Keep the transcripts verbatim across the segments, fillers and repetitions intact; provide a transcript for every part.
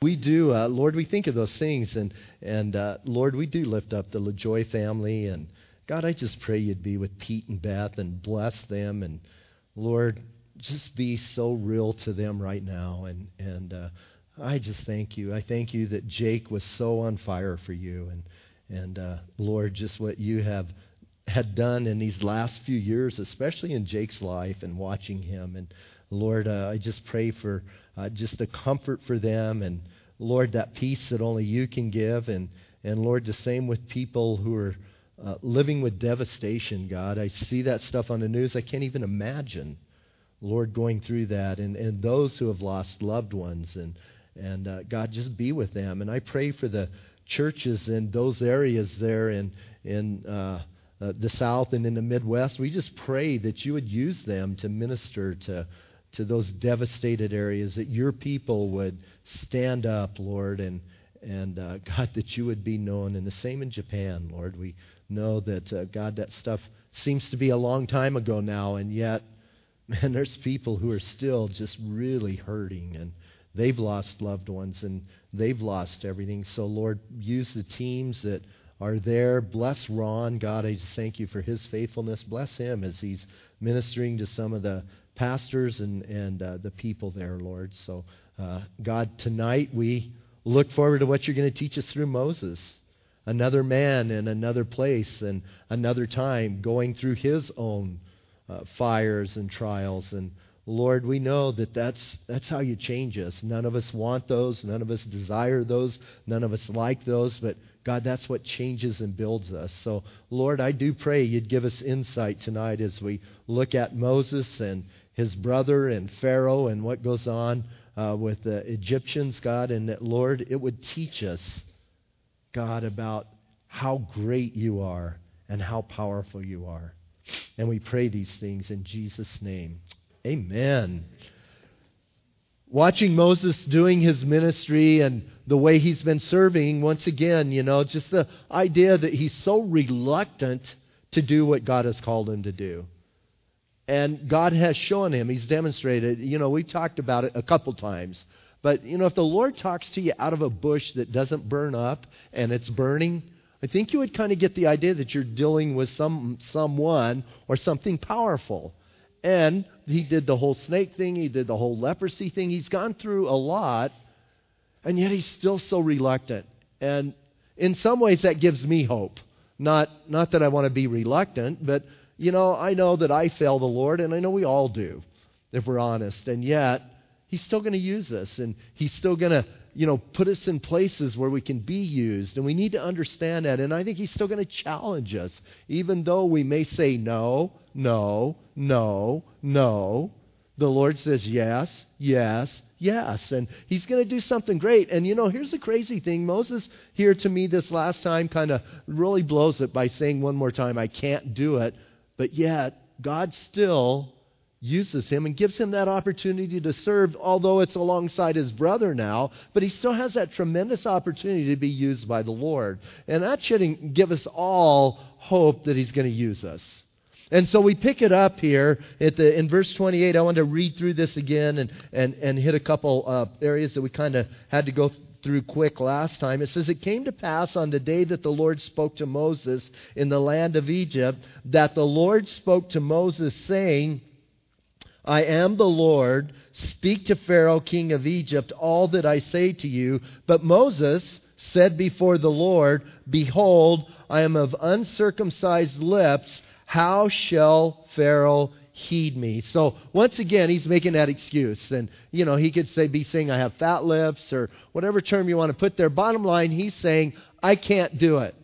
We do, uh, Lord, we think of those things, and, and uh, Lord, we do lift up the LaJoy family, and God, I just pray you'd be with Pete and Beth and bless them, and Lord, just be so real to them right now, and, and uh, I just thank you. I thank you that Jake was so on fire for you, and, and uh, Lord, just what you have had done in these last few years, especially in Jake's life and watching him, and Lord, uh, I just pray for uh, just the comfort for them, and Lord, that peace that only you can give, and, and Lord, the same with people who are uh, living with devastation, God. I see that stuff on the news. I can't even imagine, Lord, going through that, and, and those who have lost loved ones, and, and uh, God, just be with them. And I pray for the churches in those areas there in, in uh, uh, the South and in the Midwest. We just pray that you would use them to minister to to those devastated areas, that your people would stand up, Lord, and, and uh, God, that you would be known. And the same in Japan, Lord. We know that, uh, God, that stuff seems to be a long time ago now, and yet, man, there's people who are still just really hurting, and they've lost loved ones, and they've lost everything. So, Lord, use the teams that are there. Bless Ron. God, I just thank you for his faithfulness. Bless him as he's ministering to some of the pastors and, and uh, the people there, Lord. So, uh, God, tonight we look forward to what you're going to teach us through Moses, another man in another place and another time going through his own uh, fires and trials. And Lord, we know that that's, that's how you change us. None of us want those. None of us desire those. None of us like those. But God, that's what changes and builds us. So, Lord, I do pray you'd give us insight tonight as we look at Moses and his brother and Pharaoh and what goes on uh, with the Egyptians, God, and that, Lord, it would teach us, God, about how great you are and how powerful you are. And we pray these things in Jesus' name. Amen. Watching Moses doing his ministry and the way he's been serving, once again, you know, just the idea that he's so reluctant to do what God has called him to do. And God has shown him, he's demonstrated, you know, we talked about it a couple times. But, you know, if the Lord talks to you out of a bush that doesn't burn up and it's burning, I think you would kind of get the idea that you're dealing with some someone or something powerful. And he did the whole snake thing. He did the whole leprosy thing. He's gone through a lot, and yet he's still so reluctant. And in some ways that gives me hope. Not, not that I want to be reluctant, but, you know, I know that I fail the Lord, and I know we all do, if we're honest. And yet, he's still going to use us, and he's still going to, you know, put us in places where we can be used. And we need to understand that. And I think he's still going to challenge us, even though we may say no, no, no, no. The Lord says yes, yes, yes. And he's going to do something great. And, you know, here's the crazy thing. Moses here to me this last time kind of really blows it by saying one more time, I can't do it. But yet, God still uses him and gives him that opportunity to serve, although it's alongside his brother now, but he still has that tremendous opportunity to be used by the Lord. And that should give us all hope that he's going to use us. And so we pick it up here at the in verse twenty-eight. I want to read through this again and, and, and hit a couple uh, areas that we kind of had to go through quick last time. It says, it came to pass on the day that the Lord spoke to Moses in the land of Egypt, that the Lord spoke to Moses, saying, I am the Lord, speak to Pharaoh, king of Egypt, all that I say to you. But Moses said before the Lord, behold, I am of uncircumcised lips. How shall Pharaoh heed me? So once again, he's making that excuse. And, you know, he could say, be saying I have fat lips or whatever term you want to put there. Bottom line, he's saying, I can't do it.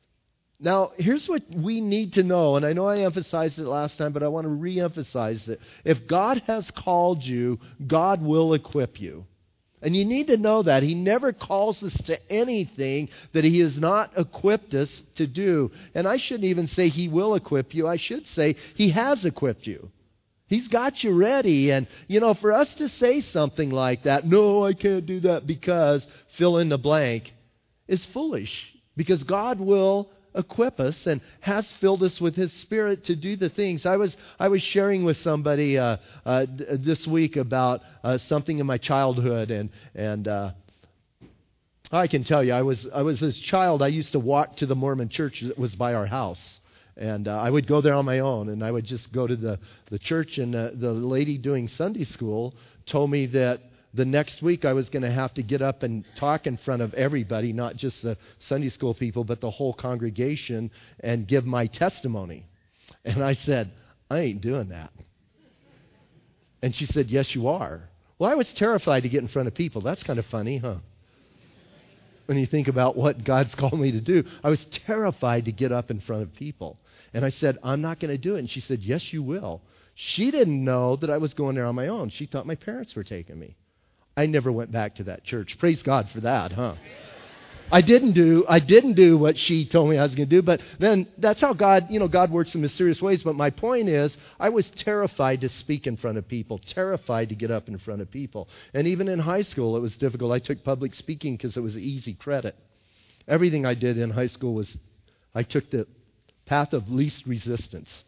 Now, here's what we need to know, and I know I emphasized it last time, but I want to re-emphasize it. If God has called you, God will equip you. And you need to know that. He never calls us to anything that He has not equipped us to do. And I shouldn't even say He will equip you. I should say He has equipped you. He's got you ready. And, you know, for us to say something like that, no, I can't do that because fill in the blank, is foolish. Because God will equip us and has filled us with His Spirit to do the things. I was I was sharing with somebody uh, uh, d- this week about uh, something in my childhood, and and uh, I can tell you, I was I was this child. I used to walk to the Mormon church that was by our house. And uh, I would go there on my own, and I would just go to the, the church, and uh, the lady doing Sunday school told me that the next week I was going to have to get up and talk in front of everybody, not just the Sunday school people, but the whole congregation, and give my testimony. And I said, I ain't doing that. And she said, yes, you are. Well, I was terrified to get in front of people. That's kind of funny, huh? When you think about what God's called me to do, I was terrified to get up in front of people. And I said, I'm not going to do it. And she said, yes, you will. She didn't know that I was going there on my own. She thought my parents were taking me. I never went back to that church. Praise God for that, huh? I didn't do I didn't do what she told me I was going to do, but then that's how God, you know, God works in mysterious ways. But my point is, I was terrified to speak in front of people, terrified to get up in front of people. And even in high school, it was difficult. I took public speaking because it was easy credit. Everything I did in high school was, I took the path of least resistance.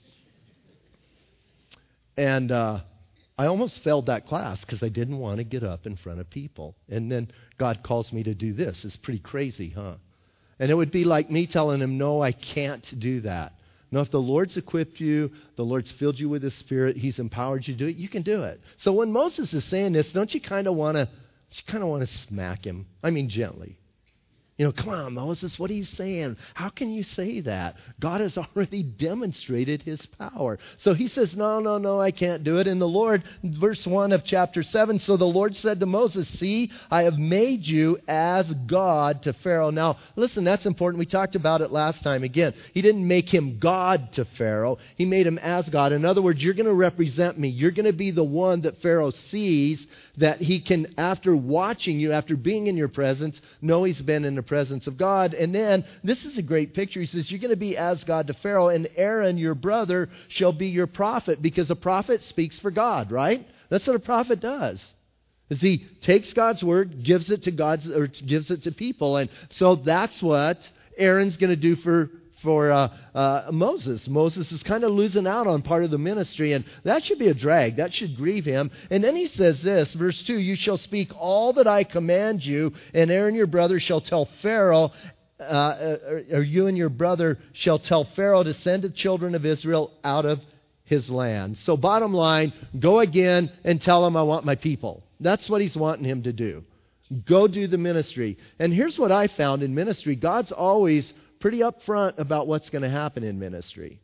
And uh, I almost failed that class because I didn't want to get up in front of people. And then God calls me to do this. It's pretty crazy, huh? And it would be like me telling him, no, I can't do that. No, if the Lord's equipped you, the Lord's filled you with His Spirit, He's empowered you to do it, you can do it. So when Moses is saying this, don't you kind of want to, you kind of want to smack him? I mean, gently. You know, come on, Moses, what are you saying? How can you say that? God has already demonstrated His power. So he says, no, no, no, I can't do it. And the Lord, verse one of chapter seven, so the Lord said to Moses, see, I have made you as God to Pharaoh. Now, listen, that's important. We talked about it last time. Again, He didn't make him God to Pharaoh. He made him as God. In other words, you're going to represent me. You're going to be the one that Pharaoh sees, that he can, after watching you, after being in your presence, know he's been in the presence of God. And then, this is a great picture. He says, you're going to be as God to Pharaoh, and Aaron, your brother, shall be your prophet, because a prophet speaks for God, right? That's what a prophet does. Is he takes God's word, gives it to God's, or gives it to people. And so that's what Aaron's going to do for for uh, uh, Moses. Moses is kind of losing out on part of the ministry, and that should be a drag. That should grieve him. And then he says this, verse two, you shall speak all that I command you, and Aaron your brother shall tell Pharaoh, uh, or, or you and your brother shall tell Pharaoh to send the children of Israel out of his land. So bottom line, go again and tell him I want my people. That's what he's wanting him to do. Go do the ministry. And here's what I found in ministry. God's always pretty upfront about what's going to happen in ministry.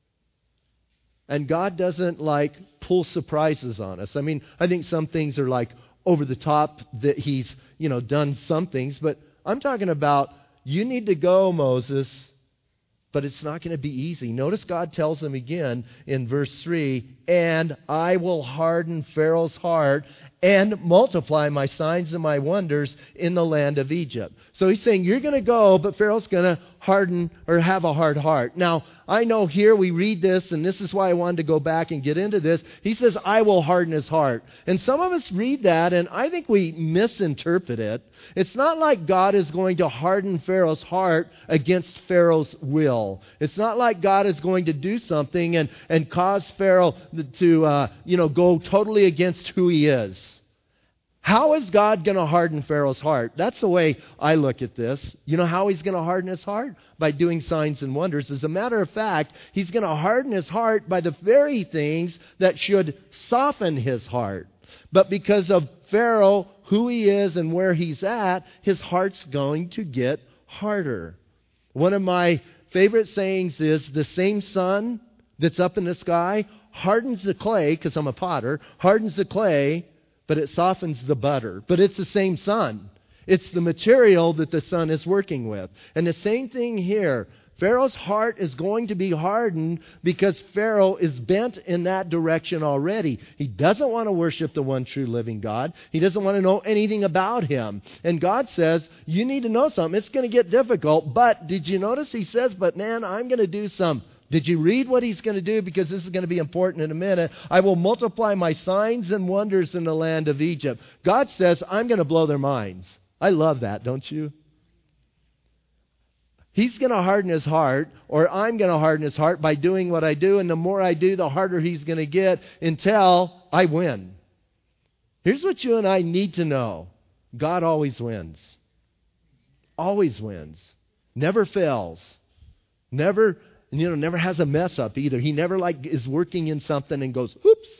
And God doesn't like pull surprises on us. I mean, I think some things are like over the top that He's, you know, done some things, but I'm talking about you need to go, Moses, but it's not going to be easy. Notice God tells him again in verse three, and I will harden Pharaoh's heart and multiply my signs and my wonders in the land of Egypt. So he's saying, you're going to go, but Pharaoh's going to harden or have a hard heart. Now, I know here we read this, and this is why I wanted to go back and get into this. He says, I will harden his heart. And some of us read that, and I think we misinterpret it. It's not like God is going to harden Pharaoh's heart against Pharaoh's will. It's not like God is going to do something and, and cause Pharaoh to, uh, you know, go totally against who he is. How is God going to harden Pharaoh's heart? That's the way I look at this. You know how He's going to harden his heart? By doing signs and wonders. As a matter of fact, He's going to harden his heart by the very things that should soften his heart. But because of Pharaoh, who he is and where he's at, his heart's going to get harder. One of my favorite sayings is, the same sun that's up in the sky hardens the clay, because I'm a potter, hardens the clay, but it softens the butter. But it's the same sun. It's the material that the sun is working with. And the same thing here. Pharaoh's heart is going to be hardened because Pharaoh is bent in that direction already. He doesn't want to worship the one true living God. He doesn't want to know anything about Him. And God says, you need to know something. It's going to get difficult. But did you notice He says, but man, I'm going to do some. Did you read what He's going to do? Because this is going to be important in a minute. I will multiply my signs and wonders in the land of Egypt. God says, I'm going to blow their minds. I love that, don't you? He's going to harden his heart, or I'm going to harden his heart by doing what I do. And the more I do, the harder he's going to get until I win. Here's what you and I need to know. God always wins. Always wins. Never fails. Never, you know, never has a mess up either. He never like is working in something and goes, oops.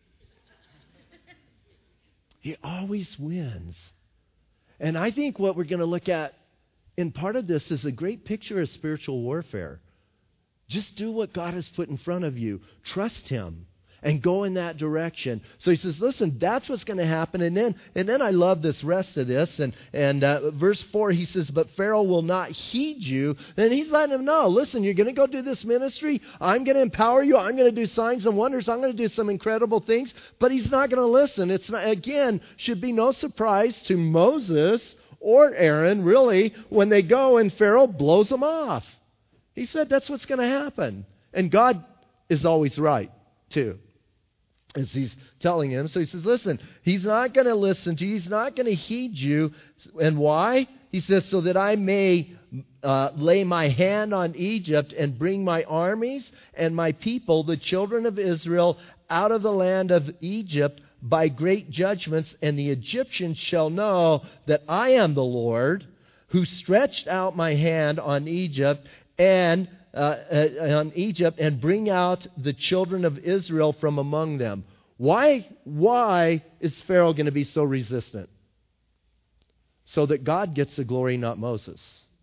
He always wins. And I think what we're going to look at in part of this is a great picture of spiritual warfare. Just do what God has put in front of you. Trust Him and go in that direction. So he says, listen, that's what's going to happen. And then and then I love this rest of this. And, and uh, verse four, he says, but Pharaoh will not heed you. And he's letting him know, listen, you're going to go do this ministry. I'm going to empower you. I'm going to do signs and wonders. I'm going to do some incredible things. But he's not going to listen. It's not, again, should be no surprise to Moses or Aaron, really, when they go and Pharaoh blows them off. He said that's what's going to happen. And God is always right, too, as he's telling him. So he says, listen, he's not going to listen to you. He's not going to heed you. And why? He says, so that I may uh, lay my hand on Egypt and bring my armies and my people, the children of Israel, out of the land of Egypt by great judgments. And the Egyptians shall know that I am the Lord who stretched out my hand on Egypt and Uh, uh, on Egypt and bring out the children of Israel from among them. Why, why is Pharaoh going to be so resistant? So that God gets the glory, not Moses.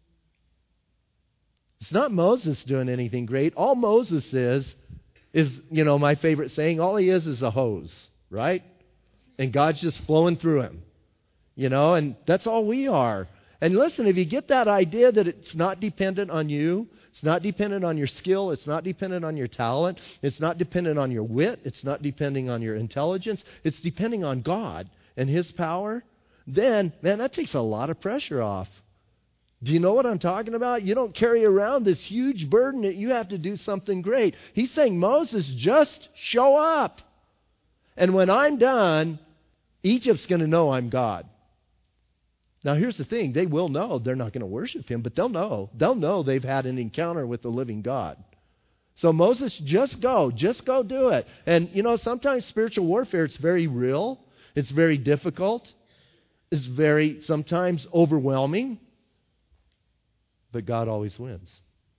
It's not Moses doing anything great. All Moses is, is, you know, my favorite saying, all he is is a hose, right? And God's just flowing through him, you know, and that's all we are. And listen, if you get that idea that it's not dependent on you, it's not dependent on your skill. It's not dependent on your talent. It's not dependent on your wit. It's not depending on your intelligence. It's depending on God and His power. Then, man, that takes a lot of pressure off. Do you know what I'm talking about? You don't carry around this huge burden that you have to do something great. He's saying, Moses, just show up. And when I'm done, Egypt's going to know I'm God. Now, here's the thing. They will know they're not going to worship Him, but they'll know. They'll know they've had an encounter with the living God. So Moses, just go. Just go do it. And, you know, sometimes spiritual warfare, it's very real. It's very difficult. It's very, sometimes, overwhelming. But God always wins.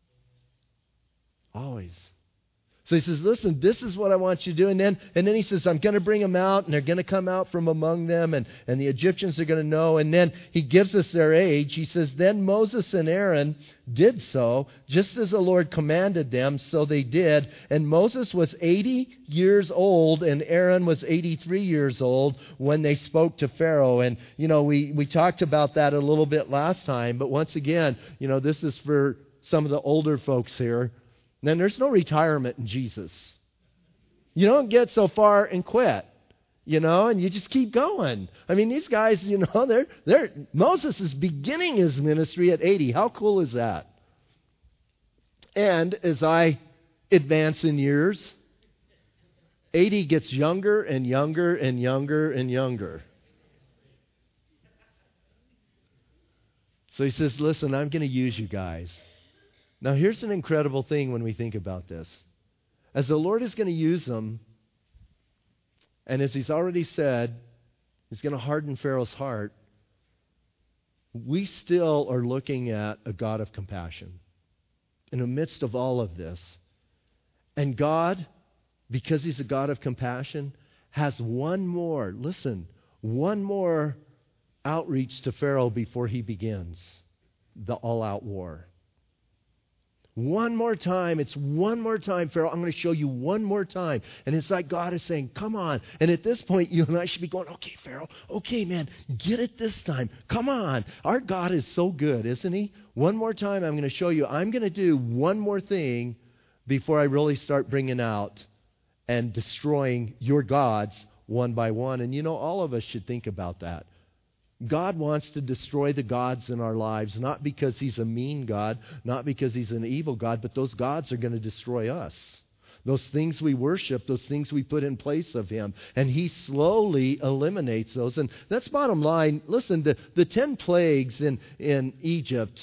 Always. So he says, listen, this is what I want you to do. And then and then he says, I'm going to bring them out, and they're going to come out from among them, and, and the Egyptians are going to know. And then he gives us their age. He says, then Moses and Aaron did so, just as the Lord commanded them, so they did. And Moses was eighty years old, and Aaron was eighty-three years old when they spoke to Pharaoh. And, you know, we, we talked about that a little bit last time. But once again, you know, this is for some of the older folks here. Then there's no retirement in Jesus. You don't get so far and quit, you know, and you just keep going. I mean, these guys, you know, they're they're Moses is beginning his ministry at eighty. How cool is that? And as I advance in years, eighty gets younger and younger and younger and younger. So he says, listen, I'm going to use you guys. Now, here's an incredible thing when we think about this. As the Lord is going to use them, and as He's already said, He's going to harden Pharaoh's heart, we still are looking at a God of compassion in the midst of all of this. And God, because He's a God of compassion, has one more, listen, one more outreach to Pharaoh before he begins the all-out war. One more time. It's one more time, Pharaoh. I'm going to show you one more time. And it's like God is saying, come on. And at this point, you and I should be going, okay, Pharaoh. Okay, man, get it this time. Come on. Our God is so good, isn't He? One more time, I'm going to show you. I'm going to do one more thing before I really start bringing out and destroying your gods one by one. And you know, all of us should think about that. God wants to destroy the gods in our lives, not because He's a mean God, not because He's an evil God, but those gods are going to destroy us. Those things we worship, those things we put in place of Him. And He slowly eliminates those. And that's bottom line. Listen, the, the ten plagues in, in Egypt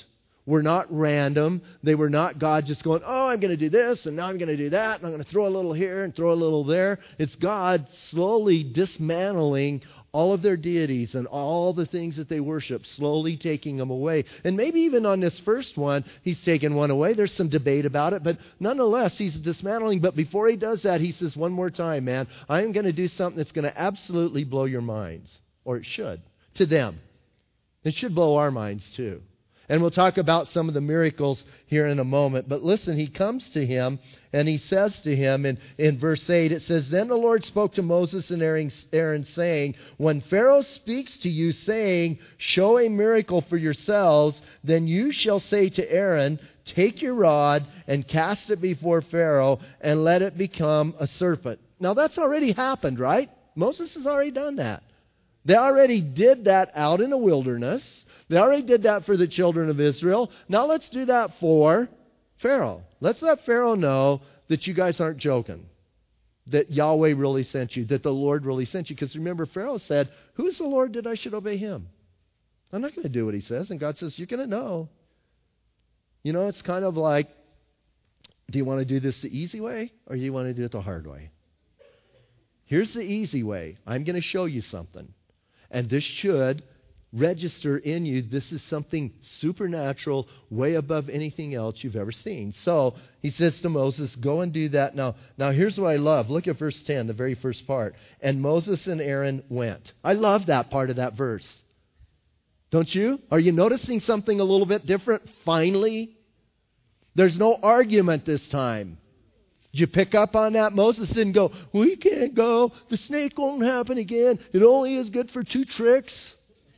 were not random. They were not God just going, oh, I'm going to do this, and now I'm going to do that, and I'm going to throw a little here and throw a little there. It's God slowly dismantling all of their deities and all the things that they worship, slowly taking them away. And maybe even on this first one, he's taken one away. There's some debate about it, but nonetheless, he's dismantling. But before he does that, he says one more time, man, I'm going to do something that's going to absolutely blow your minds, or it should, to them. It should blow our minds too. And we'll talk about some of the miracles here in a moment. But listen, he comes to him and he says to him in, in verse eight, it says, Then the Lord spoke to Moses and Aaron, Aaron saying, When Pharaoh speaks to you saying, Show a miracle for yourselves, then you shall say to Aaron, Take your rod and cast it before Pharaoh and let it become a serpent. Now that's already happened, right? Moses has already done that. They already did that out in the wilderness. They already did that for the children of Israel. Now let's do that for Pharaoh. Let's let Pharaoh know that you guys aren't joking, that Yahweh really sent you, that the Lord really sent you. Because remember, Pharaoh said, Who is the Lord that I should obey him? I'm not going to do what he says. And God says, You're going to know. You know, it's kind of like, do you want to do this the easy way or do you want to do it the hard way? Here's the easy way. I'm going to show you something. And this should register in you, this is something supernatural, way above anything else you've ever seen. So he says to Moses, go and do that. Now, now here's what I love. Look at verse ten, the very first part. And Moses and Aaron went. I love that part of that verse. Don't you? Are you noticing something a little bit different finally? There's no argument this time. Did you pick up on that? Moses didn't go, we can't go. The snake won't happen again. It only is good for two tricks.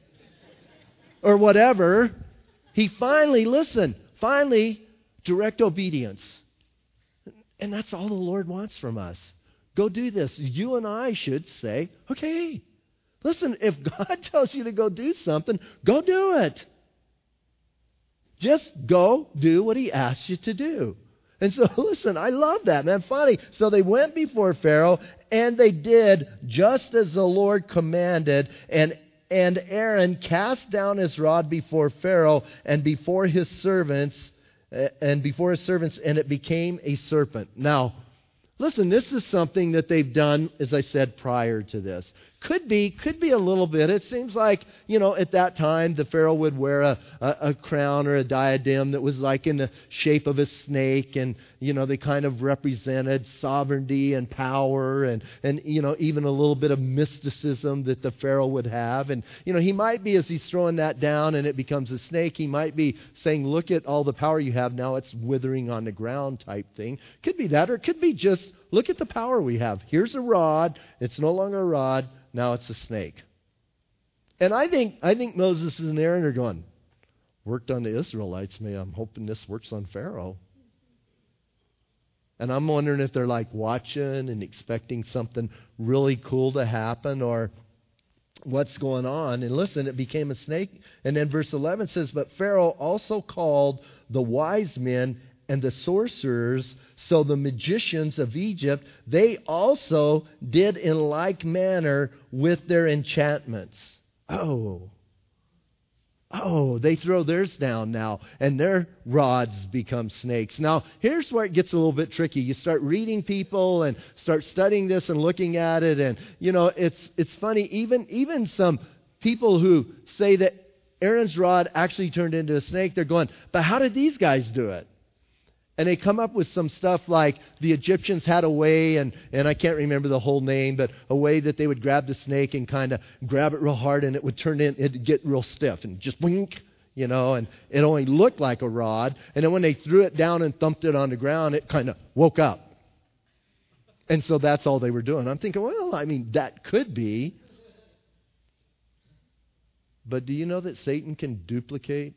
Or whatever. He finally, listen, finally, direct obedience. And that's all the Lord wants from us. Go do this. You and I should say, okay, listen, if God tells you to go do something, go do it. Just go do what he asks you to do. And so, listen, I love that, man. Funny. So they went before Pharaoh, and they did just as the Lord commanded, and And Aaron cast down his rod before Pharaoh and before his servants, and before his servants, and it became a serpent. Now, listen, this is something that they've done, as I said, prior to this. Could be, could be a little bit. It seems like, you know, at that time, the Pharaoh would wear a, a, a crown or a diadem that was like in the shape of a snake. And, you know, they kind of represented sovereignty and power and, and, you know, even a little bit of mysticism that the Pharaoh would have. And, you know, he might be, as he's throwing that down and it becomes a snake, he might be saying, look at all the power you have. Now it's withering on the ground type thing. Could be that, or it could be just, look at the power we have. Here's a rod. It's no longer a rod. Now it's a snake. And I think I think Moses and Aaron are going, worked on the Israelites, man. I'm hoping this works on Pharaoh. And I'm wondering if they're like watching and expecting something really cool to happen or what's going on. And listen, it became a snake. And then verse eleven says, But Pharaoh also called the wise men and the sorcerers, so the magicians of Egypt, they also did in like manner with their enchantments. Oh. Oh, they throw theirs down now, and their rods become snakes. Now, here's where it gets a little bit tricky. You start reading people and start studying this and looking at it, and, you know, it's it's funny, even even some people who say that Aaron's rod actually turned into a snake, they're going, but how did these guys do it? And they come up with some stuff like the Egyptians had a way, and, and I can't remember the whole name, but a way that they would grab the snake and kind of grab it real hard, and it would turn in, it'd get real stiff and just blink, you know, and it only looked like a rod. And then when they threw it down and thumped it on the ground, it kind of woke up. And so that's all they were doing. I'm thinking, well, I mean, that could be. But do you know that Satan can duplicate?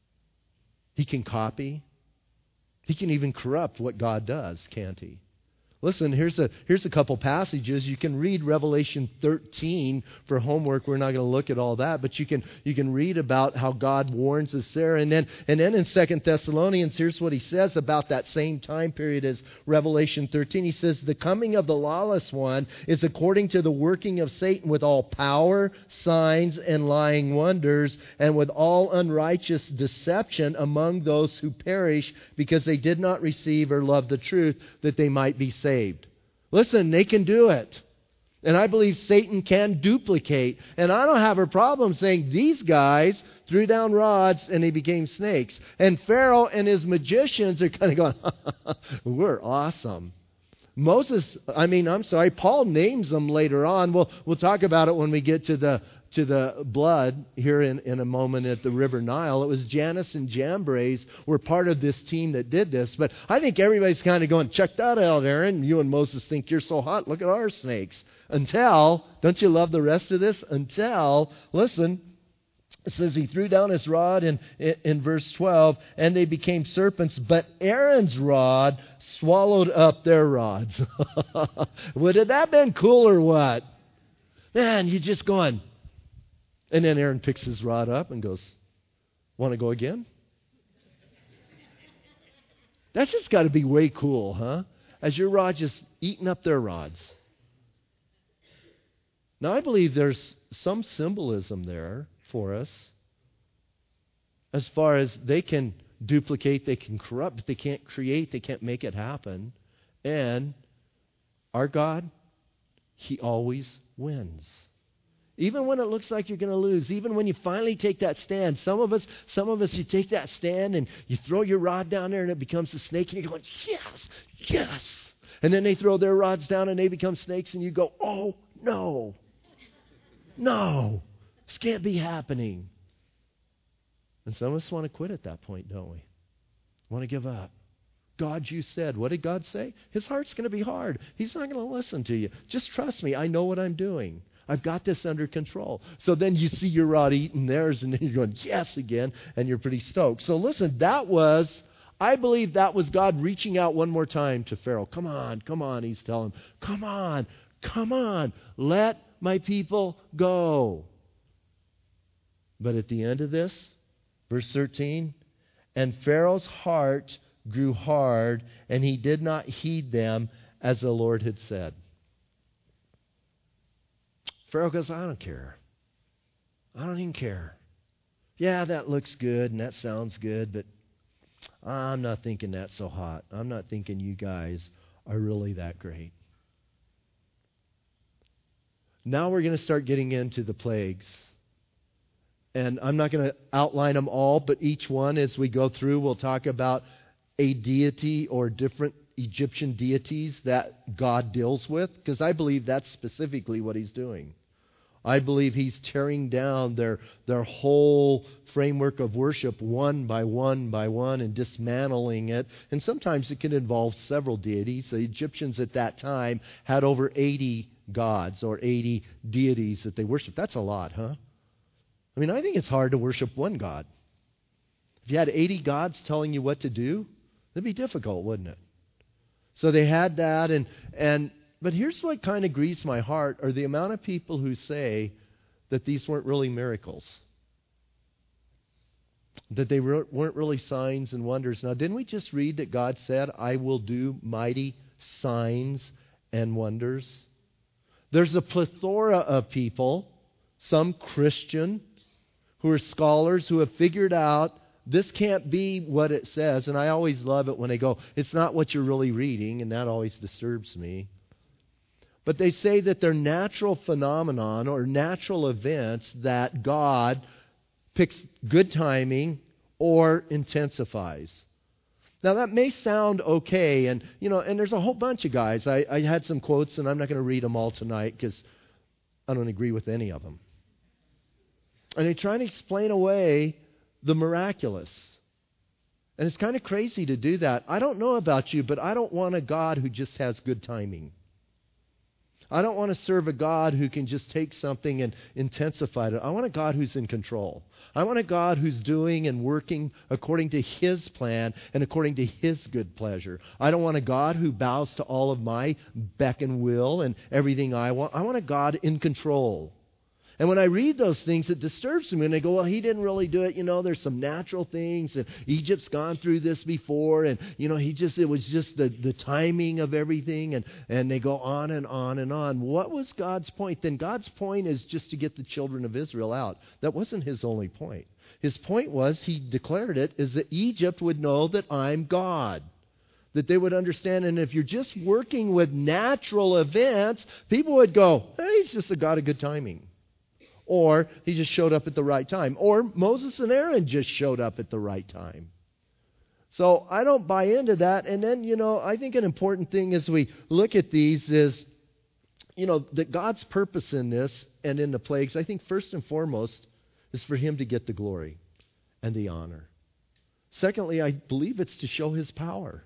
He can copy. He can even corrupt what God does, can't he? Listen, here's a here's a couple passages. You can read Revelation thirteen for homework. We're not going to look at all that, but you can you can read about how God warns us there. And then and then in Second Thessalonians, here's what he says about that same time period as Revelation thirteen. He says, "The coming of the lawless one is according to the working of Satan with all power, signs, and lying wonders, and with all unrighteous deception among those who perish, because they did not receive or love the truth, that they might be saved." Saved. Listen, they can do it. And I believe Satan can duplicate. And I don't have a problem saying these guys threw down rods and they became snakes. And Pharaoh and his magicians are kind of going, we're awesome. Moses, I mean, I'm sorry, Paul names them later on. We'll, we'll talk about it when we get to the to the blood here in, in a moment at the River Nile. It was Jannes and Jambres were part of this team that did this. But I think everybody's kind of going, check that out, Aaron. You and Moses think you're so hot. Look at our snakes. Until, don't you love the rest of this? Until, listen, it says he threw down his rod in, in, in verse twelve, and they became serpents, but Aaron's rod swallowed up their rods. Would have that been cool or what? Man, you're just going. And then Aaron picks his rod up and goes, want to go again? That's just got to be way cool, huh? As your rod just eating up their rods. Now, I believe there's some symbolism there for us as far as they can duplicate, they can corrupt, but they can't create, they can't make it happen. And our God, He always wins. Even when it looks like you're going to lose, even when you finally take that stand, some of us, some of us, you take that stand and you throw your rod down there and it becomes a snake and you're going, yes, yes. And then they throw their rods down and they become snakes and you go, oh, no, no, this can't be happening. And some of us want to quit at that point, don't we? Want to give up. God, you said. What did God say? His heart's going to be hard. He's not going to listen to you. Just trust me. I know what I'm doing. I've got this under control. So then you see your rod eating theirs, and then you're going, yes, again, and you're pretty stoked. So listen, that was, I believe that was God reaching out one more time to Pharaoh. Come on, come on, he's telling him. Come on, come on, let my people go. But at the end of this, verse thirteen, and Pharaoh's heart grew hard, and he did not heed them as the Lord had said. Pharaoh goes, I don't care. I don't even care. Yeah, that looks good and that sounds good, but I'm not thinking that's so hot. I'm not thinking you guys are really that great. Now we're going to start getting into the plagues. And I'm not going to outline them all, but each one as we go through, we'll talk about a deity or different Egyptian deities that God deals with, because I believe that's specifically what he's doing. I believe he's tearing down their, their whole framework of worship one by one by one and dismantling it. And sometimes it can involve several deities. The Egyptians at that time had over eighty gods or eighty deities that they worshiped. That's a lot, huh? I mean, I think it's hard to worship one God. If you had eighty gods telling you what to do, that'd be difficult, wouldn't it? So they had that, and and but here's what kind of grieves my heart are the amount of people who say that these weren't really miracles, that they weren't really signs and wonders. Now, didn't we just read that God said, I will do mighty signs and wonders? There's a plethora of people, some Christian, who are scholars who have figured out this can't be what it says. And I always love it when they go, it's not what you're really reading, and that always disturbs me. But they say that they're natural phenomenon or natural events that God picks good timing or intensifies. Now that may sound okay, and you know, and there's a whole bunch of guys. I, I had some quotes, and I'm not going to read them all tonight because I don't agree with any of them. And they try to explain away the miraculous. And it's kind of crazy to do that. I don't know about you, but I don't want a God who just has good timing. I don't want to serve a God who can just take something and intensify it. I want a God who's in control. I want a God who's doing and working according to His plan and according to His good pleasure. I don't want a God who bows to all of my beck and will and everything I want. I want a God in control. And when I read those things, it disturbs me. And I go, well, He didn't really do it. You know, there's some natural things. And Egypt's gone through this before. And, you know, he just, it was just the, the timing of everything. And, and they go on and on and on. What was God's point? Then God's point is just to get the children of Israel out. That wasn't His only point. His point was, He declared it, is that Egypt would know that I'm God. That they would understand. And if you're just working with natural events, people would go, hey, He's just a God of good timing. Or He just showed up at the right time. Or Moses and Aaron just showed up at the right time. So I don't buy into that. And then, you know, I think an important thing as we look at these is, you know, that God's purpose in this and in the plagues, I think first and foremost, is for Him to get the glory and the honor. Secondly, I believe it's to show His power.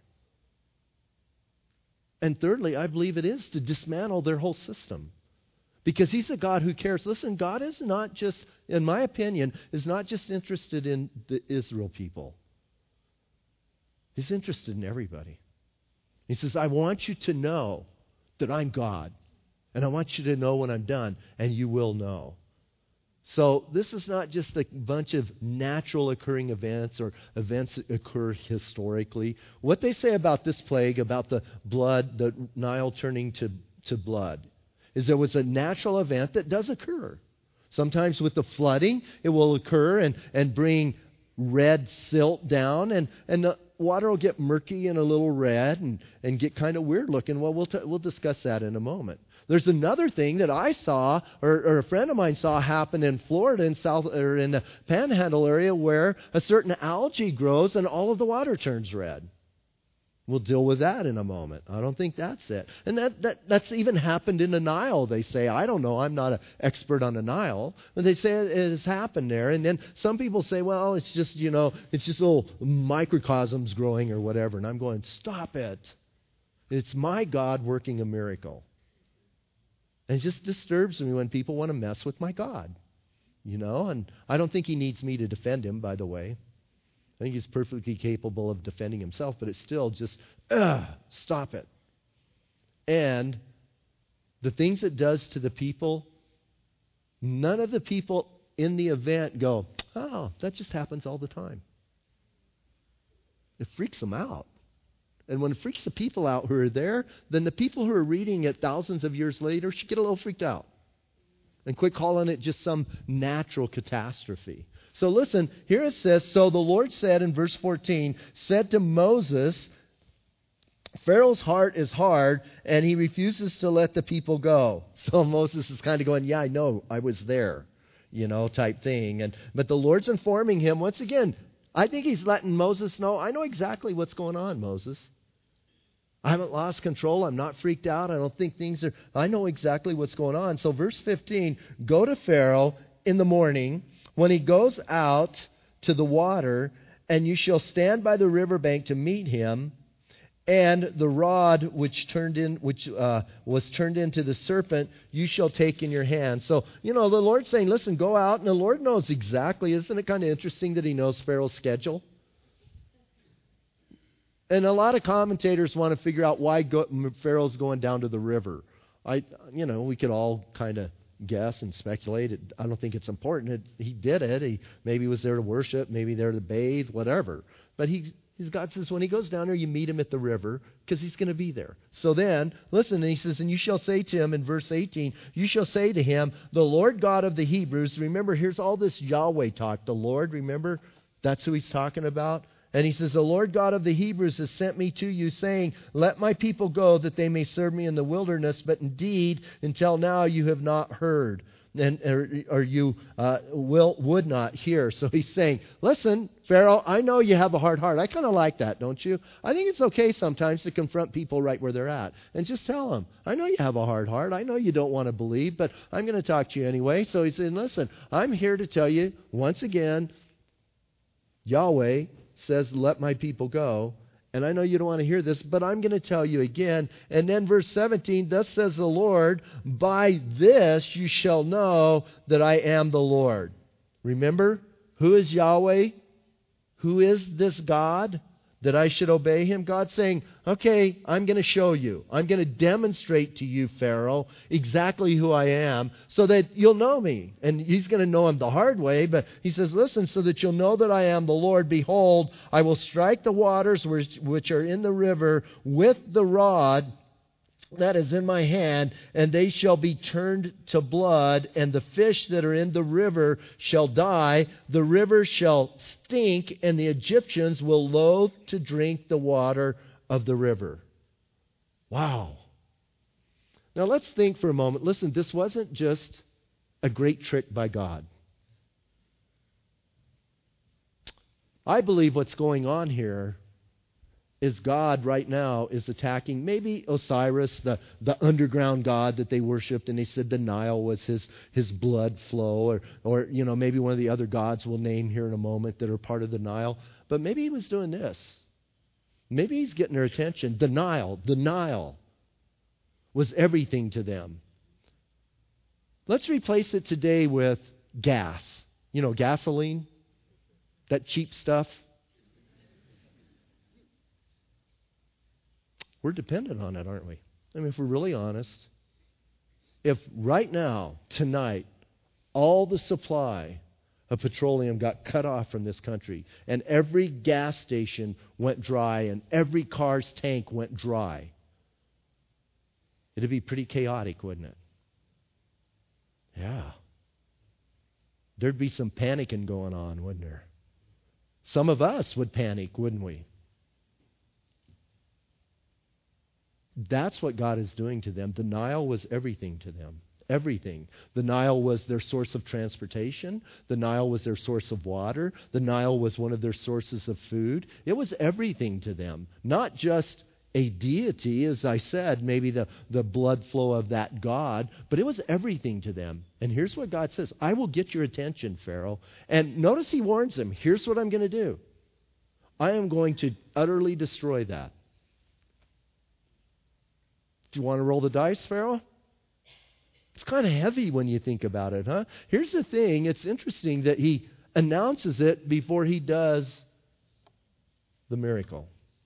And thirdly, I believe it is to dismantle their whole system. Because He's a God who cares. Listen, God is not just, in my opinion, is not just interested in the Israel people. He's interested in everybody. He says, I want you to know that I'm God. And I want you to know when I'm done. And you will know. So this is not just a bunch of natural occurring events or events that occur historically. What they say about this plague, about the blood, the Nile turning to, to blood, is there was a natural event that does occur. Sometimes with the flooding, it will occur and, and bring red silt down, and, and the water will get murky and a little red and, and get kind of weird looking. Well, we'll, t- we'll discuss that in a moment. There's another thing that I saw, or, or a friend of mine saw happen in Florida, in South or in the Panhandle area, where a certain algae grows and all of the water turns red. We'll deal with that in a moment. I don't think that's it. And that, that that's even happened in the Nile, they say. I don't know. I'm not an expert on the Nile. But they say it, it has happened there. And then some people say, well, it's just, you know, it's just little microcosms growing or whatever. And I'm going, stop it. It's my God working a miracle. And it just disturbs me when people want to mess with my God. You know, and I don't think He needs me to defend Him, by the way. I think He's perfectly capable of defending Himself, but it's still just, ugh, stop it. And the things it does to the people, none of the people in the event go, oh, that just happens all the time. It freaks them out. And when it freaks the people out who are there, then the people who are reading it thousands of years later should get a little freaked out. And quit calling it just some natural catastrophe. So listen, here it says, so the Lord said in verse fourteen, said to Moses, Pharaoh's heart is hard, and he refuses to let the people go. So Moses is kind of going, yeah, I know, I was there, you know, type thing. And but the Lord's informing him, once again, I think He's letting Moses know, I know exactly what's going on, Moses. I haven't lost control. I'm not freaked out. I don't think things are, I know exactly what's going on. So verse fifteen, go to Pharaoh in the morning when he goes out to the water, and you shall stand by the riverbank to meet him, and the rod which turned in, which uh, was turned into the serpent, you shall take in your hand. So, you know, the Lord's saying, listen, go out, and the Lord knows exactly. Isn't it kind of interesting that He knows Pharaoh's schedule? And a lot of commentators want to figure out why go, Pharaoh's going down to the river. I, you know, we could all kind of guess and speculate. It, I don't think it's important. It, he did it. He maybe was there to worship, maybe there to bathe, whatever. But he, he's, God says when he goes down there, you meet him at the river because he's going to be there. So then, listen, and he says, and you shall say to him in verse eighteen, you shall say to him, the Lord God of the Hebrews, remember, here's all this Yahweh talk. The Lord, remember, that's who he's talking about. And he says, the Lord God of the Hebrews has sent me to you, saying, let my people go that they may serve me in the wilderness. But indeed, until now you have not heard, and or, or you uh, will would not hear. So he's saying, listen, Pharaoh, I know you have a hard heart. I kind of like that, don't you? I think it's okay sometimes to confront people right where they're at. And just tell them, I know you have a hard heart. I know you don't want to believe, but I'm going to talk to you anyway. So he said, listen, I'm here to tell you, once again, Yahweh says, let my people go. And I know you don't want to hear this, but I'm going to tell you again. And then verse seventeen, thus says the Lord, by this you shall know that I am the Lord. Remember, who is Yahweh? Who is this God that I should obey him? God's saying, okay, I'm going to show you. I'm going to demonstrate to you, Pharaoh, exactly who I am so that you'll know me. And he's going to know him the hard way, but he says, listen, so that you'll know that I am the Lord. Behold, I will strike the waters which, which are in the river with the rod that is in my hand, and they shall be turned to blood, and the fish that are in the river shall die. The river shall stink, and the Egyptians will loathe to drink the water of the river. Wow. Now let's think for a moment. Listen, this wasn't just a great trick by God. I believe what's going on here is God right now is attacking maybe Osiris, the, the underground god that they worshipped, and they said the Nile was his, his blood flow, or, or you know, maybe one of the other gods we'll name here in a moment that are part of the Nile. But maybe he was doing this. Maybe he's getting their attention. The Nile, the Nile was everything to them. Let's replace it today with gas. You know, gasoline, that cheap stuff. We're dependent on it, aren't we? I mean, if we're really honest, if right now, tonight, all the supply of petroleum got cut off from this country, and every gas station went dry, and every car's tank went dry, it'd be pretty chaotic, wouldn't it? Yeah. There'd be some panicking going on, wouldn't there? Some of us would panic, wouldn't we? That's what God is doing to them. The Nile was everything to them. Everything. The Nile was their source of transportation. The Nile was their source of water. The Nile was one of their sources of food. It was everything to them. Not just a deity, as I said, maybe the, the blood flow of that God, but it was everything to them. And here's what God says. I will get your attention, Pharaoh. And notice he warns them. Here's what I'm going to do. I am going to utterly destroy that. Do you want to roll the dice, Pharaoh? It's kind of heavy when you think about it, huh? Here's the thing. It's interesting that he announces it before he does the miracle.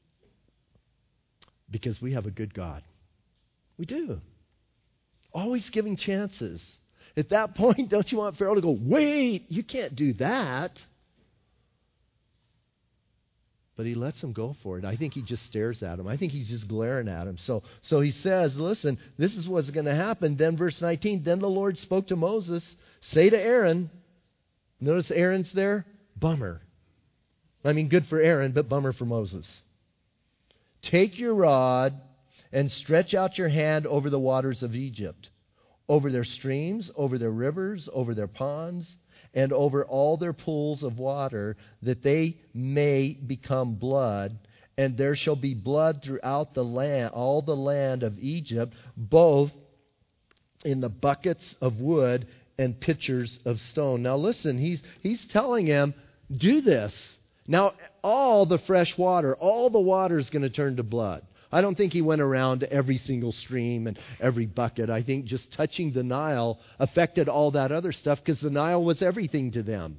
Because we have a good God. We do. Always giving chances. At that point, don't you want Pharaoh to go, wait, you can't do that. But he lets him go for it. I think he just stares at him. I think he's just glaring at him. So, so he says, listen, this is what's going to happen. Then verse nineteen, then the Lord spoke to Moses, say to Aaron, notice Aaron's there? Bummer. I mean, good for Aaron, but bummer for Moses. Take your rod and stretch out your hand over the waters of Egypt, over their streams, over their rivers, over their ponds, and over all their pools of water, that they may become blood, and there shall be blood throughout the land, all the land of Egypt, both in the buckets of wood and pitchers of stone. Now listen, he's he's telling him, do this. Now all the fresh water, all the water is going to turn to blood. I don't think he went around to every single stream and every bucket. I think just touching the Nile affected all that other stuff because the Nile was everything to them.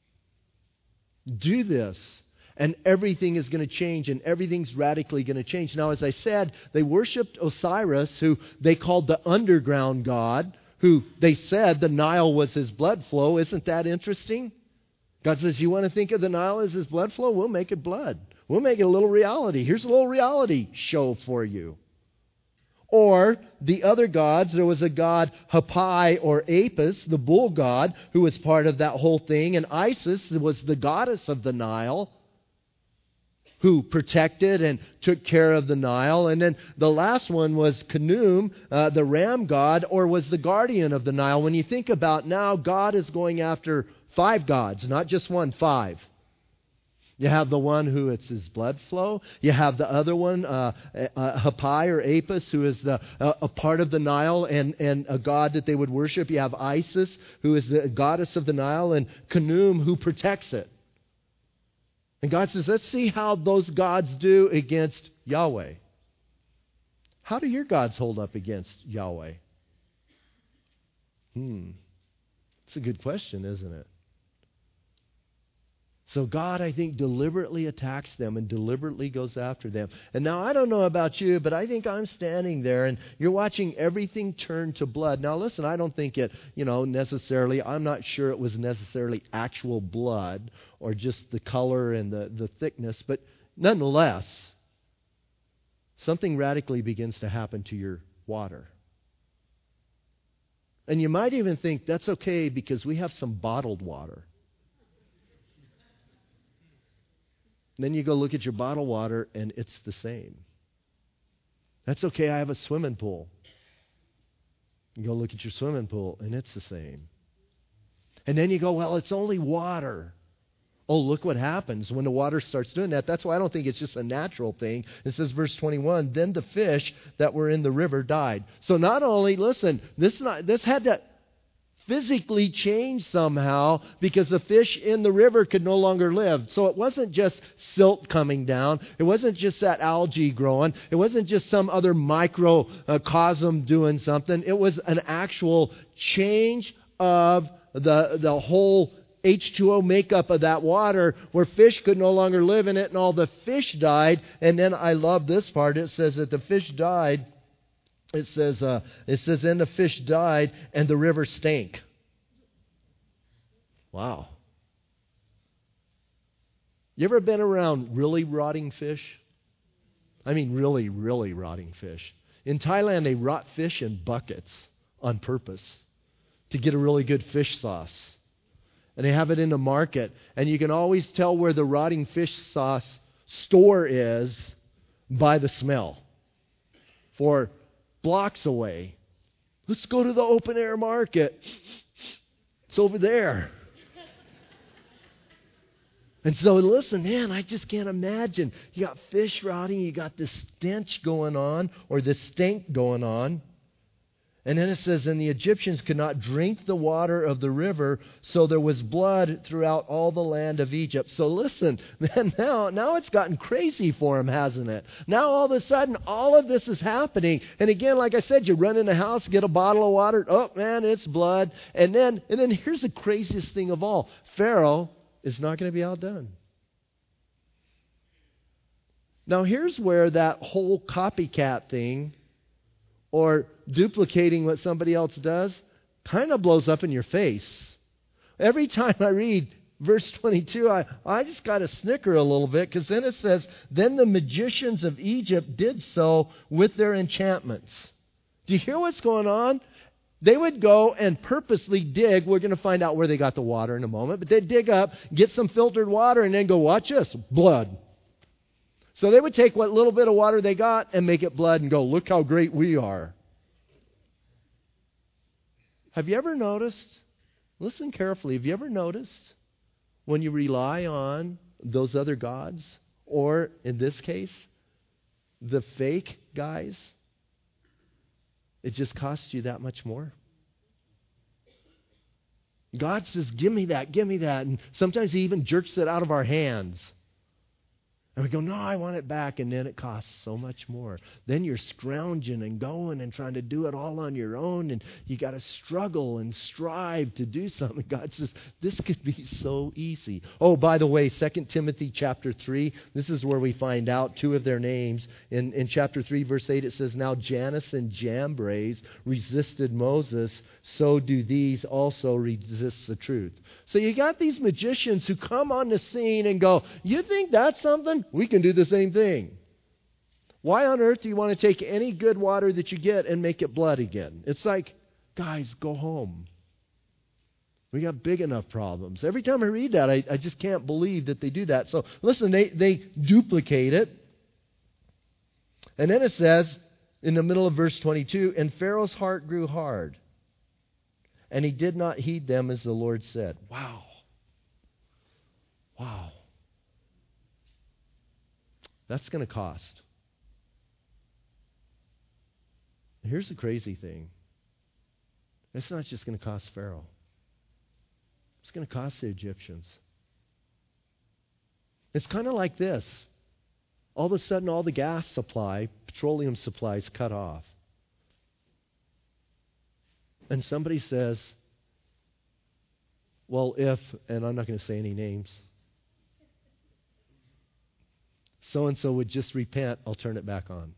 Do this, and everything is going to change, and everything's radically going to change. Now, as I said, they worshipped Osiris, who they called the underground god, who they said the Nile was his blood flow. Isn't that interesting? God says, you want to think of the Nile as his blood flow? We'll make it blood. We'll make it a little reality. Here's a little reality show for you. Or the other gods, there was a god Hapi or Apis, the bull god, who was part of that whole thing. And Isis was the goddess of the Nile, who protected and took care of the Nile. And then the last one was Khnum, uh, the ram god, or was the guardian of the Nile. When you think about now, God is going after five gods, not just one, five. You have the one who it's his blood flow. You have the other one, uh, uh, Hapi or Apis, who is the, uh, a part of the Nile and, and a god that they would worship. You have Isis, who is the goddess of the Nile, and Khnum, who protects it. And God says, let's see how those gods do against Yahweh. How do your gods hold up against Yahweh? Hmm. It's a good question, isn't it? So God, I think, deliberately attacks them and deliberately goes after them. And now I don't know about you, but I think I'm standing there and you're watching everything turn to blood. Now listen, I don't think it, you know, necessarily, I'm not sure it was necessarily actual blood or just the color and the, the thickness, but nonetheless, something radically begins to happen to your water. And you might even think that's okay because we have some bottled water. And then you go look at your bottled water and it's the same. That's okay, I have a swimming pool. You go look at your swimming pool and it's the same. And then you go, well, it's only water. Oh, look what happens when the water starts doing that. That's why I don't think it's just a natural thing. It says, verse twenty-one, then the fish that were in the river died. So not only, listen, this, not, this had to physically change somehow because the fish in the river could no longer live. So it wasn't just silt coming down. It wasn't just that algae growing. It wasn't just some other microcosm doing something. It was an actual change of the, the whole H two O makeup of that water where fish could no longer live in it and all the fish died. And then I love this part. It says that the fish died. It says, uh, it says, then the fish died and the river stank. Wow. You ever been around really rotting fish? I mean really, really rotting fish. In Thailand, they rot fish in buckets on purpose to get a really good fish sauce. And they have it in the market. And you can always tell where the rotting fish sauce store is by the smell. For blocks away. Let's go to the open air market. It's over there. And so listen, man, I just can't imagine. You got fish rotting, you got this stench going on, or this stink going on. And then it says, and the Egyptians could not drink the water of the river, so there was blood throughout all the land of Egypt. So listen, man, now, now it's gotten crazy for them, hasn't it? Now all of a sudden, all of this is happening. And again, like I said, you run in the house, get a bottle of water. Oh, man, it's blood. And then, and then here's the craziest thing of all. Pharaoh is not going to be outdone. Now here's where that whole copycat thing or duplicating what somebody else does kind of blows up in your face. Every time I read verse twenty-two, I, I just got to snicker a little bit because then it says, then the magicians of Egypt did so with their enchantments. Do you hear what's going on? They would go and purposely dig. We're going to find out where they got the water in a moment. But they'd dig up, get some filtered water, and then go, watch this, blood. So they would take what little bit of water they got and make it blood and go, look how great we are. Have you ever noticed, listen carefully, have you ever noticed when you rely on those other gods, or in this case, the fake guys, it just costs you that much more? God says, give me that, give me that. And sometimes He even jerks it out of our hands. And we go, no, I want it back. And then it costs so much more. Then you're scrounging and going and trying to do it all on your own. And you got to struggle and strive to do something. God says, this could be so easy. Oh, by the way, Second Timothy chapter three, this is where we find out two of their names. In, in chapter three, verse eight, it says, now Jannes and Jambres resisted Moses, so do these also resist the truth. So you got these magicians who come on the scene and go, you think that's something? We can do the same thing. Why on earth do you want to take any good water that you get and make it blood again? It's like, guys, go home. We got big enough problems. Every time I read that, I, I just can't believe that they do that. So listen, they, they duplicate it. And then it says in the middle of verse twenty-two, and Pharaoh's heart grew hard, and he did not heed them as the Lord said. Wow. Wow. That's going to cost. Here's the crazy thing. It's not just going to cost Pharaoh. It's going to cost the Egyptians. It's kind of like this. All of a sudden, all the gas supply, petroleum supply is cut off. And somebody says, well, if, and I'm not going to say any names, so-and-so would just repent, I'll turn it back on.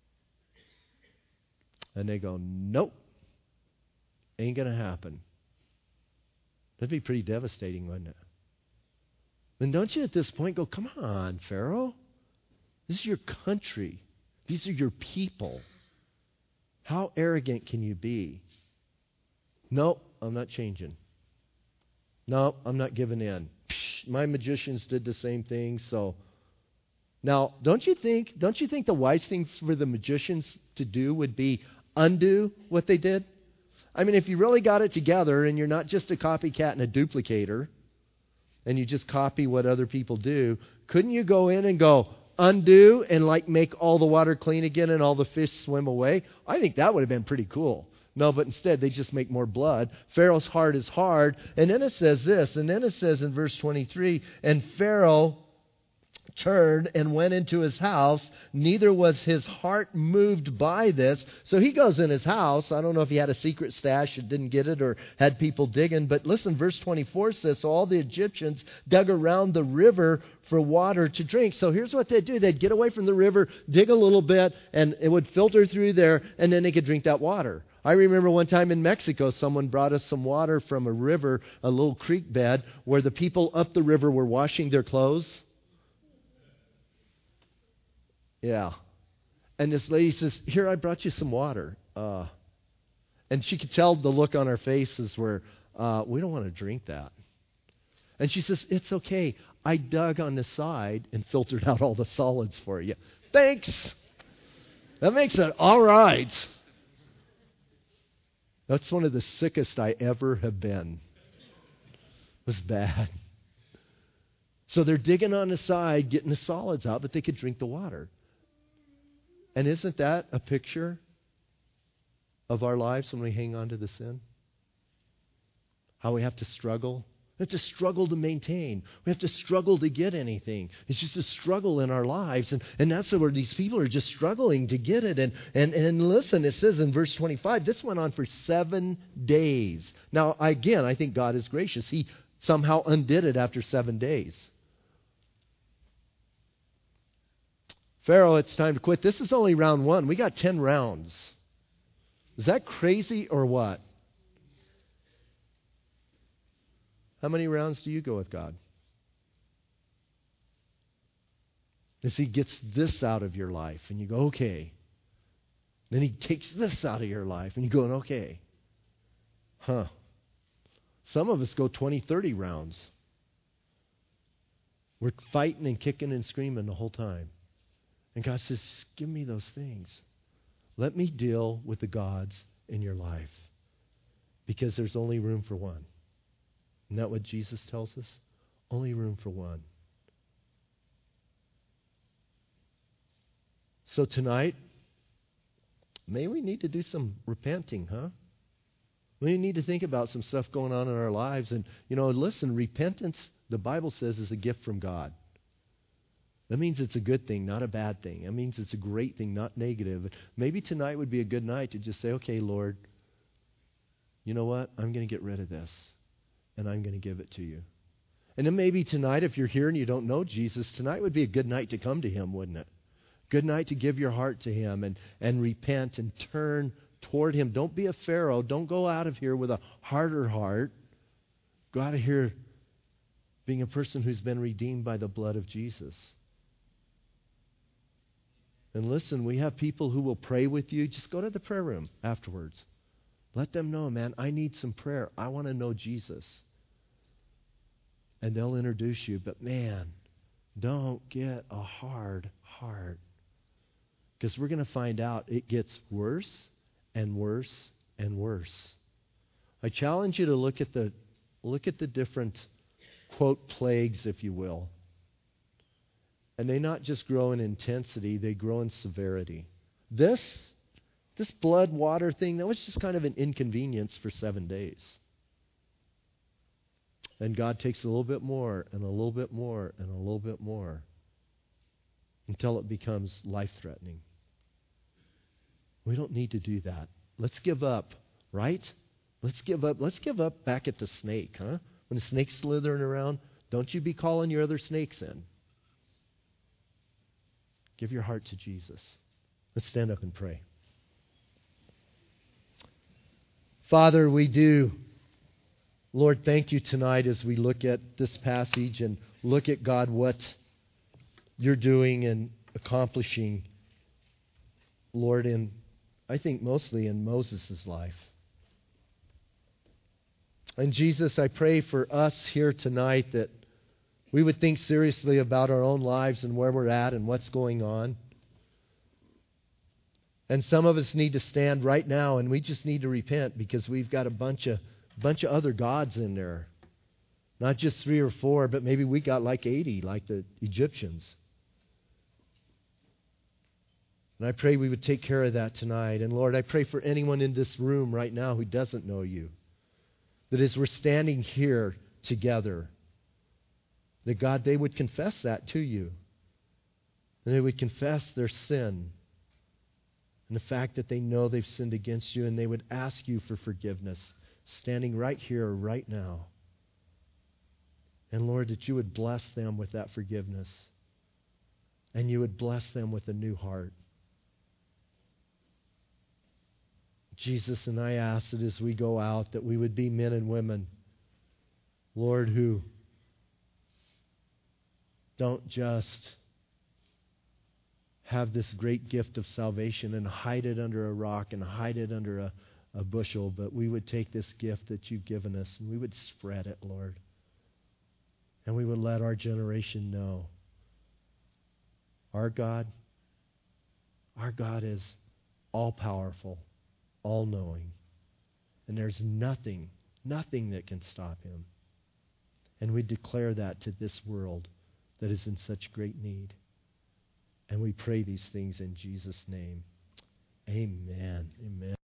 And they go, nope, ain't going to happen. That'd be pretty devastating, wouldn't it? Then don't you at this point go, come on, Pharaoh. This is your country. These are your people. How arrogant can you be? Nope, I'm not changing. Nope, I'm not giving in. Psh, my magicians did the same thing, so... Now, don't you think, don't you think the wise thing for the magicians to do would be undo what they did? I mean, if you really got it together and you're not just a copycat and a duplicator, and you just copy what other people do, couldn't you go in and go undo and like make all the water clean again and all the fish swim away? I think that would have been pretty cool. No, but instead they just make more blood. Pharaoh's heart is hard. And then it says this, and then it says in verse twenty-three, and Pharaoh turned and went into his house, neither was his heart moved by this. So he goes in his house. I don't know if he had a secret stash and didn't get it or had people digging, but listen, verse twenty-four says, so all the Egyptians dug around the river for water to drink. So here's what they'd do. They'd get away from the river, dig a little bit, and it would filter through there, and then they could drink that water. I remember one time in Mexico, someone brought us some water from a river, a little creek bed, where the people up the river were washing their clothes. Yeah. And this lady says, here, I brought you some water. Uh, and she could tell the look on our faces where, uh, we don't want to drink that. And she says, it's okay. I dug on the side and filtered out all the solids for you. Thanks. That makes it all right. That's one of the sickest I ever have been. It was bad. So they're digging on the side, getting the solids out, but they could drink the water. And isn't that a picture of our lives when we hang on to the sin? How we have to struggle. We have to struggle to maintain. We have to struggle to get anything. It's just a struggle in our lives. And, and that's where these people are just struggling to get it. And, and, and listen, it says in verse twenty-five, this went on for seven days. Now, again, I think God is gracious. He somehow undid it after seven days. Pharaoh, it's time to quit. This is only round one. We got ten rounds. Is that crazy or what? How many rounds do you go with God? As He gets this out of your life and you go, okay. Then He takes this out of your life and you go, okay. Huh. Some of us go twenty, thirty rounds. We're fighting and kicking and screaming the whole time. And God says, give me those things. Let me deal with the gods in your life. Because there's only room for one. Isn't that what Jesus tells us? Only room for one. So tonight, maybe we need to do some repenting, huh? We need to think about some stuff going on in our lives. And, you know, listen, repentance, the Bible says, is a gift from God. That means it's a good thing, not a bad thing. That means it's a great thing, not negative. Maybe tonight would be a good night to just say, okay, Lord, you know what? I'm going to get rid of this, and I'm going to give it to you. And then maybe tonight, if you're here and you don't know Jesus, tonight would be a good night to come to Him, wouldn't it? Good night to give your heart to Him and, and repent and turn toward Him. Don't be a Pharaoh. Don't go out of here with a harder heart. Go out of here being a person who's been redeemed by the blood of Jesus. And listen, we have people who will pray with you. Just go to the prayer room afterwards. Let them know, man, I need some prayer. I want to know Jesus. And they'll introduce you. But man, don't get a hard heart. Because we're going to find out it gets worse and worse and worse. I challenge you to look at the look at the different, quote, plagues, if you will. And they not just grow in intensity, they grow in severity. This, this blood water thing, that was just kind of an inconvenience for seven days. And God takes a little bit more and a little bit more and a little bit more until it becomes life-threatening. We don't need to do that. Let's give up, right? Let's give up. Let's give up back at the snake, huh? When the snake's slithering around, don't you be calling your other snakes in. Give your heart to Jesus. Let's stand up and pray. Father, we do, Lord, thank you tonight as we look at this passage and look at, God, what you're doing and accomplishing, Lord, in, I think mostly in Moses' life. And Jesus, I pray for us here tonight that we would think seriously about our own lives and where we're at and what's going on. And some of us need to stand right now and we just need to repent because we've got a bunch of bunch of other gods in there. Not just three or four, but maybe we got like eighty, like the Egyptians. And I pray we would take care of that tonight. And Lord, I pray for anyone in this room right now who doesn't know you, that as we're standing here together, that God, they would confess that to you. And they would confess their sin and the fact that they know they've sinned against you, and they would ask you for forgiveness, standing right here, right now. And Lord, that you would bless them with that forgiveness, and you would bless them with a new heart. Jesus, and I ask that as we go out, that we would be men and women, Lord, who don't just have this great gift of salvation and hide it under a rock and hide it under a, a bushel, but we would take this gift that you've given us and we would spread it, Lord. And we would let our generation know our God, our God is all-powerful, all-knowing. And there's nothing, nothing that can stop him. And we declare that to this world that is in such great need. And we pray these things in Jesus' name. Amen. Amen.